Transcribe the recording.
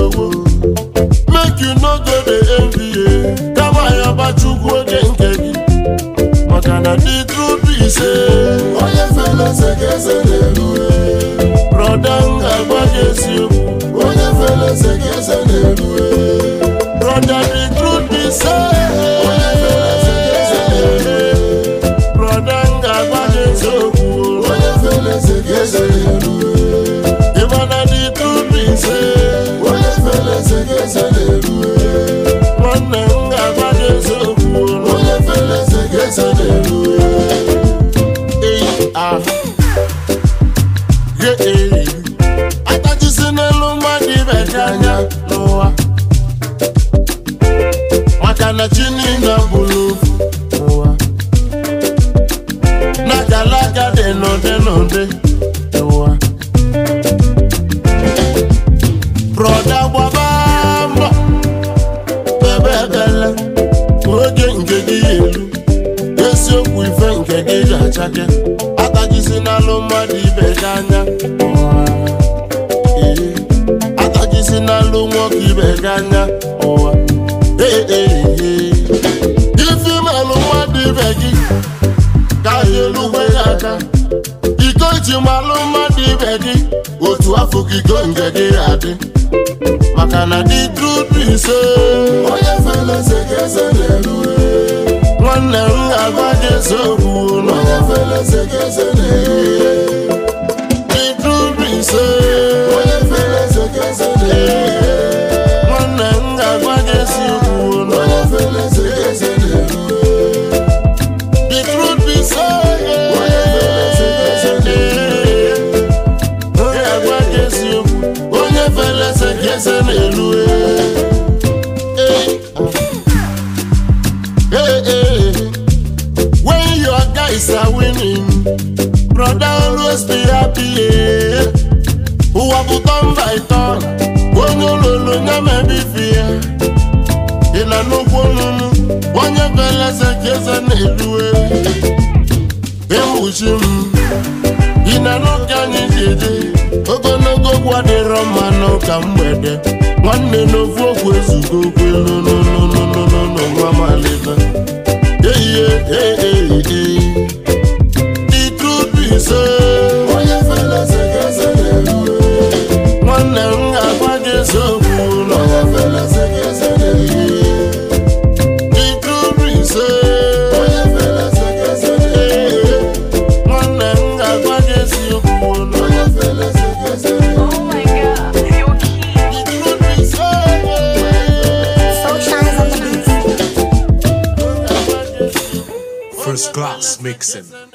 Make you no go the envy. Come on, your bachukwu genkegi. Makana the truth be say, oye fele sekese neluwe. Brother ngabagesi yo. Oye fele sekese neluwe. Brother the truth be say, oye fele sekese neluwe. Brother ngabagesi yo. Oye fele sekese neluwe. Ibana the truth be say, oye fele sekese neluwe. Mwana ngabagesi yo. Oye fele sekese neluwe. Makana chini na bulufu na galaga denode broda wabamba bebebele oge nkegi elu esiokwu ife nkegi jachake atajisi na alụmmadụ ibe gị anya atajisi na alụ nwoke ibe gị anya ife malụ mmadụ ibe gị ka elugwe aka iko ji malụ mmadụ ibe gị otu afọ gị go nke gị adị maka na the truth be say onye fele sekese neluwe nwanne m ga-agwa gị eziokwu onye fele sekese neluwe the truth be say onye fele sekese neluwe nwanne m ga-agwa gị eziokwu onye fele sekese neluwe the truth be say onye fele sekese neluwe onye ga-agwa gị eziokwu onye fele sekese neluwe. When your guys are winning, brother, always be happy. Who have done by turn? When you lose, never be fear. In a no one, when you feel as a case and anyway, in a no can you Ogono go kwa de romano kamwede. One day no folk will go no mama live. Hey. The truth be so. Oye fele sekese neluwe. One day ngapage so cool. Oye fele sekese neluwe. The truth be so. Oye fele sekese neluwe. One day ngapage so cool. Oye fele sekese neluwe. Oh my God, you're cute. The truth be so. So shines on the beat. First class mixing.